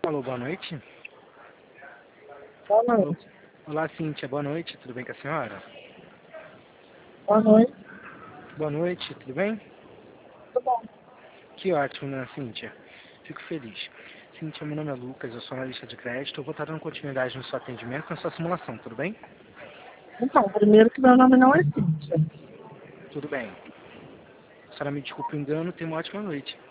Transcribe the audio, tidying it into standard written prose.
Alô, boa noite. Boa noite. Olá, Cíntia, boa noite, tudo bem com a senhora? Boa noite. Boa noite, tudo bem? Tudo bom? Que ótimo, né, Cíntia? Fico feliz. Cíntia, meu nome é Lucas, eu sou analista de crédito, eu vou estar dando continuidade no seu atendimento, na sua simulação, tudo bem? Então, primeiro que meu nome não é Cíntia. Tudo bem. A senhora me desculpe o engano, tenha uma ótima noite.